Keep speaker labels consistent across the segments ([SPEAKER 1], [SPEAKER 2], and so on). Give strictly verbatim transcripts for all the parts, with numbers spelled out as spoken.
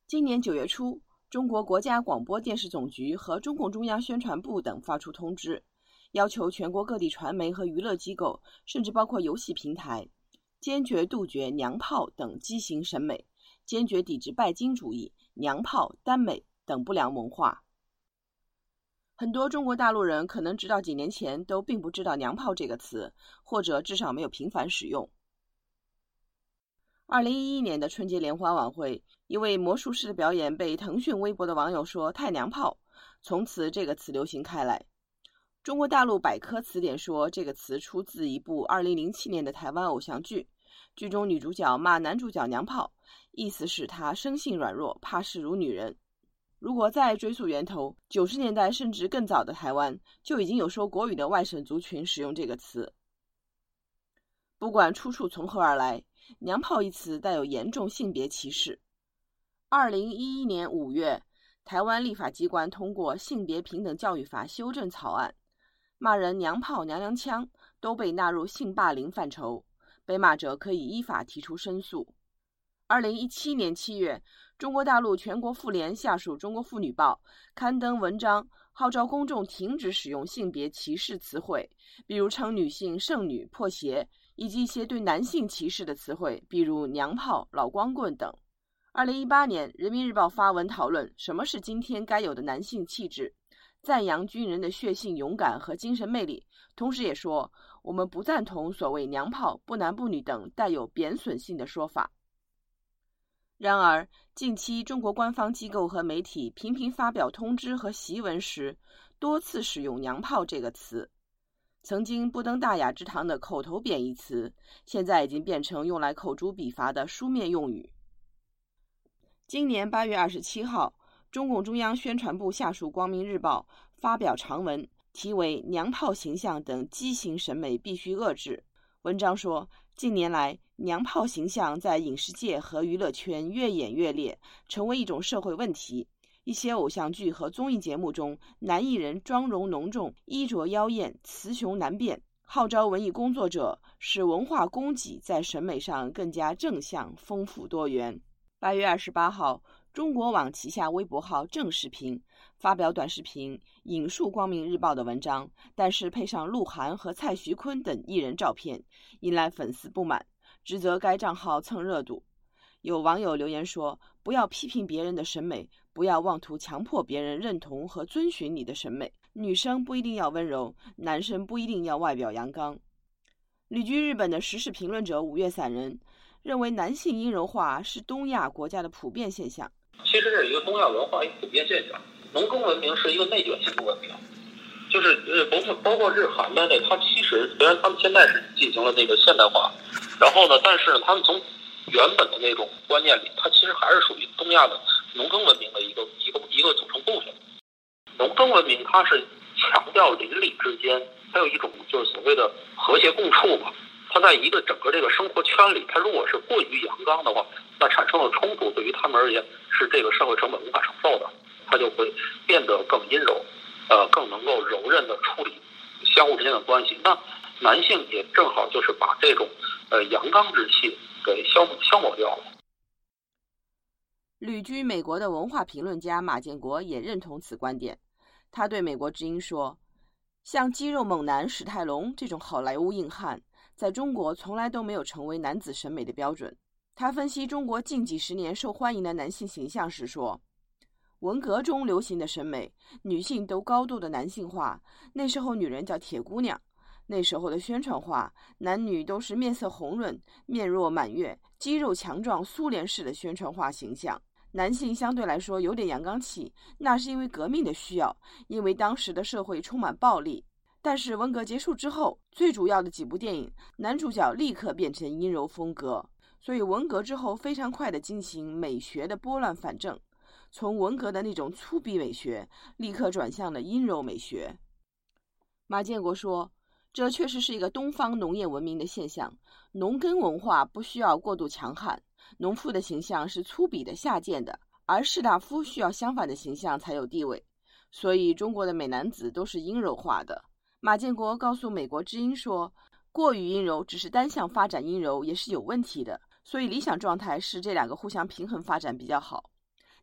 [SPEAKER 1] 今年九月初，中国国家广播电视总局和中共中央宣传部等发出通知，要求全国各地传媒和娱乐机构，甚至包括游戏平台，坚决杜绝娘炮等畸形审美，坚决抵制拜金主义、娘炮、耽美等不良文化。很多中国大陆人可能直到几年前都并不知道娘炮这个词，或者至少没有频繁使用。二零一一年的春节联欢晚会，一位魔术师的表演被腾讯微博的网友说太娘炮，从此这个词流行开来。中国大陆百科词典说这个词出自一部二零零七年的台湾偶像剧，剧中女主角骂男主角娘炮，意思是他生性软弱，怕事如女人。如果再追溯源头，九十年代甚至更早的台湾就已经有说国语的外省族群使用这个词。不管出处从何而来，娘炮一词带有严重性别歧视。二零一一年五月，台湾立法机关通过性别平等教育法修正草案，骂人娘炮、娘娘腔都被纳入性霸凌范畴，被骂者可以依法提出申诉。二零一七年七月，中国大陆全国妇联下属中国妇女报刊登文章，号召公众停止使用性别歧视词汇，比如称女性剩女、破鞋，以及一些对男性歧视的词汇，比如娘炮、老光棍等。二零一八年，人民日报发文讨论什么是今天该有的男性气质，赞扬军人的血性勇敢和精神魅力，同时也说我们不赞同所谓娘炮、不男不女等带有贬损性的说法。然而，近期中国官方机构和媒体频频发表通知和檄文时，多次使用娘炮这个词。曾经不登大雅之堂的口头贬义词，现在已经变成用来口诛笔伐的书面用语。今年八月二十七号，中共中央宣传部下属光明日报发表长文，题为《娘炮形象等畸形审美必须遏制》。文章说，近年来娘炮形象在影视界和娱乐圈越演越烈，成为一种社会问题。一些偶像剧和综艺节目中，男艺人妆容浓重，衣着妖艳，雌雄难辨，号召文艺工作者使文化供给在审美上更加正向、丰富多元。八月二十八号，中国网旗下微博号正视频发表短视频，引述光明日报的文章，但是配上鹿晗和蔡徐坤等艺人照片，引来粉丝不满，指责该账号蹭热度。有网友留言说，不要批评别人的审美，不要妄图强迫别人认同和遵循你的审美。女生不一定要温柔，男生不一定要外表阳刚。旅居日本的时事评论者五月散人认为，男性阴柔化是东亚国家的普遍现象。
[SPEAKER 2] 其实是一个东亚文化一个普遍现象。农耕文明是一个内卷型的文明，就是呃，包括包括日韩的呢，它其实虽然他们现在是进行了那个现代化，然后呢，但是呢，他们从原本的那种观念里，它其实还是属于东亚的农耕文明的一个一个一个组成部分。农耕文明它是强调邻里之间，还有一种就是所谓的和谐共处嘛。它在一个整个这个生活圈里，它如果是过于阳刚的话，那产生的冲突对于他们而言是这个社会成本无法承受的，它就会变得更阴柔，呃，更能够柔韧的处理相互之间的关系。那男性也正好就是把这种呃阳刚之气给消消磨掉了。
[SPEAKER 1] 旅居美国的文化评论家马建国也认同此观点，他对美国之音说，像肌肉猛男史泰龙这种好莱坞硬汉，在中国从来都没有成为男子审美的标准。他分析中国近几十年受欢迎的男性形象时说，文革中流行的审美，女性都高度的男性化，那时候女人叫铁姑娘，那时候的宣传画，男女都是面色红润，面若满月，肌肉强壮，苏联式的宣传画形象。男性相对来说有点阳刚气，那是因为革命的需要，因为当时的社会充满暴力。但是文革结束之后，最主要的几部电影，男主角立刻变成阴柔风格，所以文革之后非常快的进行美学的拨乱反正，从文革的那种粗鄙美学，立刻转向了阴柔美学。马建国说，这确实是一个东方农业文明的现象，农耕文化不需要过度强悍，农妇的形象是粗鄙的下贱的，而士大夫需要相反的形象才有地位，所以中国的美男子都是阴柔化的。马建国告诉美国之音说，过于阴柔只是单向发展阴柔也是有问题的，所以理想状态是这两个互相平衡发展比较好。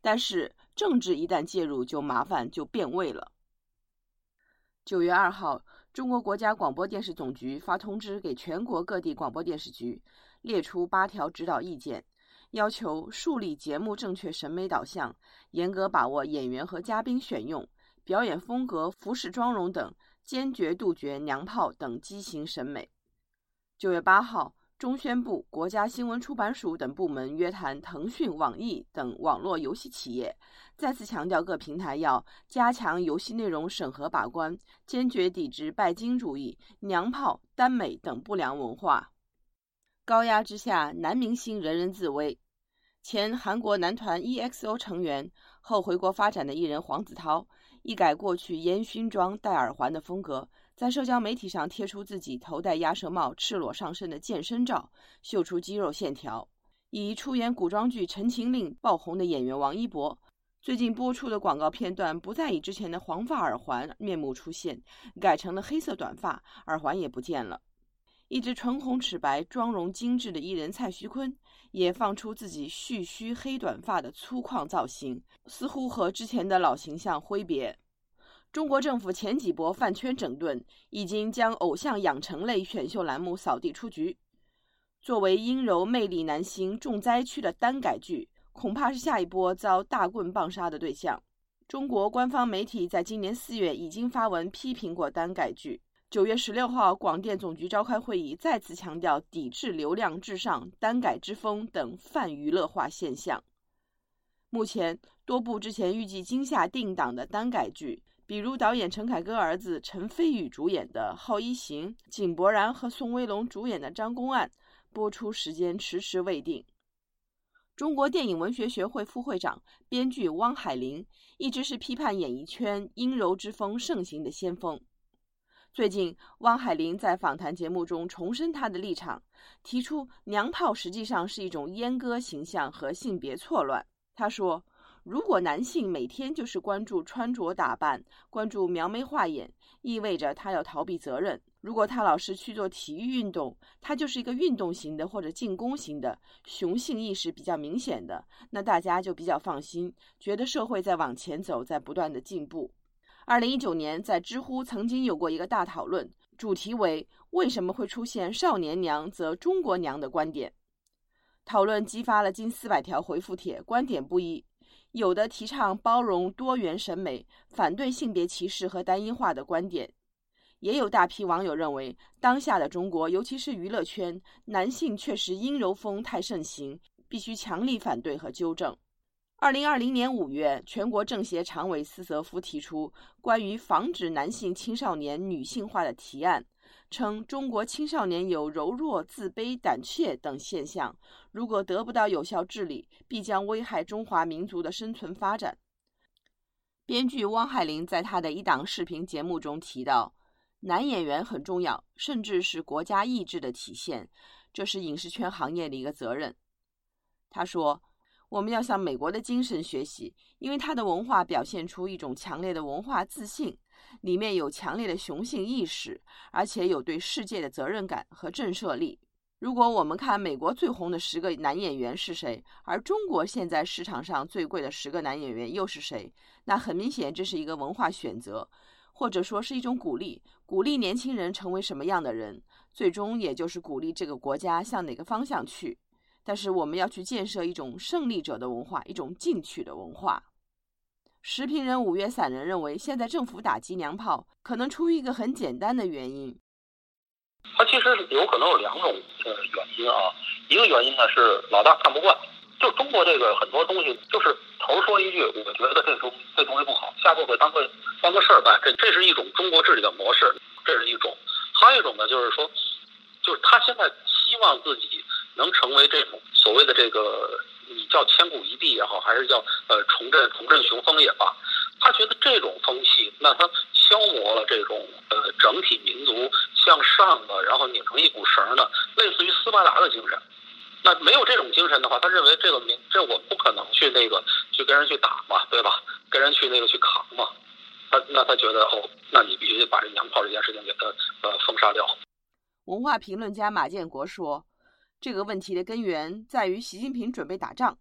[SPEAKER 1] 但是政治一旦介入，就麻烦就变味了。九月二号，中国国家广播电视总局发通知给全国各地广播电视局，列出八条指导意见，要求树立节目正确审美导向，严格把握演员和嘉宾选用、表演风格、服饰妆容等，坚决杜绝娘炮等畸形审美。九月八号，中宣部、国家新闻出版署等部门约谈腾讯、网易等网络游戏企业，再次强调各平台要加强游戏内容审核把关，坚决抵制拜金主义、娘炮、耽美等不良文化。高压之下，男明星人人自危。前韩国男团 E X O 成员，后回国发展的艺人黄子韬，一改过去烟熏妆、戴耳环的风格，在社交媒体上贴出自己头戴鸭舌帽、赤裸上身的健身照，秀出肌肉线条。以出演古装剧《陈情令》爆红的演员王一博，最近播出的广告片段不再以之前的黄发耳环面目出现，改成了黑色短发，耳环也不见了。一直唇红齿白、妆容精致的艺人蔡徐坤，也放出自己蓄须黑短发的粗犷造型，似乎和之前的老形象挥别。中国政府前几波饭圈整顿，已经将偶像养成类选秀栏目扫地出局。作为阴柔魅力男星重灾区的耽改剧，恐怕是下一波遭大棍棒杀的对象。中国官方媒体在今年四月已经发文批评过耽改剧。九月十六号，广电总局召开会议，再次强调抵制流量至上、耽改之风等泛娱乐化现象。目前，多部之前预计今夏定档的耽改剧，比如导演陈凯歌儿子陈飞宇主演的《好一行》，井柏然和宋威龙主演的《张公案》，播出时间迟迟未定。中国电影文学学会副会长、编剧汪海林一直是批判演艺圈阴柔之风盛行的先锋。最近，汪海林在访谈节目中重申他的立场，提出娘炮实际上是一种阉割形象和性别错乱。他说，如果男性每天就是关注穿着打扮，关注描眉画眼，意味着他要逃避责任。如果他老是去做体育运动，他就是一个运动型的或者进攻型的，雄性意识比较明显的，那大家就比较放心，觉得社会在往前走，在不断的进步。二零一九年，在知乎曾经有过一个大讨论，主题为为什么会出现少年娘则中国娘的观点。讨论激发了近四百条回复帖，观点不一，有的提倡包容多元审美，反对性别歧视和单一化的观点，也有大批网友认为，当下的中国，尤其是娱乐圈，男性确实阴柔风太盛行，必须强力反对和纠正。二零二零年五月，全国政协常委斯泽夫提出关于防止男性青少年女性化的提案，称中国青少年有柔弱、自卑、胆怯等现象，如果得不到有效治理，必将危害中华民族的生存发展。编剧汪海林在他的一档视频节目中提到，男演员很重要，甚至是国家意志的体现，这是影视圈行业的一个责任。他说，我们要向美国的精神学习，因为它的文化表现出一种强烈的文化自信，里面有强烈的雄性意识，而且有对世界的责任感和震慑力。如果我们看美国最红的十个男演员是谁，而中国现在市场上最贵的十个男演员又是谁，那很明显这是一个文化选择，或者说是一种鼓励，鼓励年轻人成为什么样的人，最终也就是鼓励这个国家向哪个方向去。但是我们要去建设一种胜利者的文化，一种进取的文化。时评人五月散人认为，现在政府打击娘炮，可能出于一个很简单的原因。
[SPEAKER 2] 它其实有可能有两种呃原因啊，一个原因呢是老大看不惯，就中国这个很多东西就是头说一句，我觉得这东这东西不好，下次会当个当个事儿办，这这是一种中国治理的模式，这是一种。还有一种呢，就是说，就是他现在希望自己能成为这种所谓的这个，你叫千古一帝也好，还是叫呃重振重振雄风也罢，他觉得这种风气，那他消磨了这种呃整体民族向上的，然后拧成一股绳的，类似于斯巴达的精神。那没有这种精神的话，他认为这个民这我不可能去那个去跟人去打嘛，对吧？跟人去那个去扛嘛。他那他觉得哦，那你必须把这娘炮这件事情给他呃封杀掉。
[SPEAKER 1] 文化评论家马建国说，这个问题的根源在于习近平准备打仗。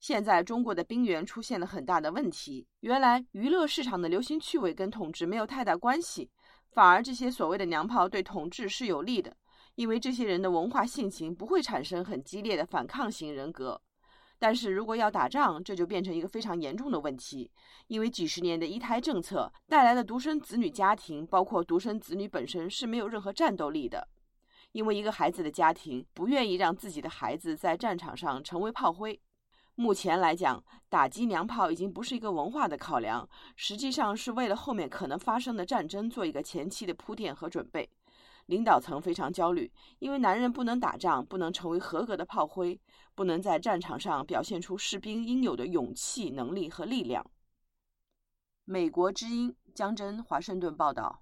[SPEAKER 1] 现在中国的兵源出现了很大的问题，原来娱乐市场的流行趣味跟统治没有太大关系，反而这些所谓的娘炮对统治是有利的，因为这些人的文化性情不会产生很激烈的反抗型人格。但是如果要打仗，这就变成一个非常严重的问题，因为几十年的一胎政策带来的独生子女家庭，包括独生子女本身是没有任何战斗力的，因为一个孩子的家庭不愿意让自己的孩子在战场上成为炮灰。目前来讲，打击娘炮已经不是一个文化的考量，实际上是为了后面可能发生的战争做一个前期的铺垫和准备。领导层非常焦虑，因为男人不能打仗，不能成为合格的炮灰，不能在战场上表现出士兵应有的勇气、能力和力量。美国之音，江真，华盛顿报道。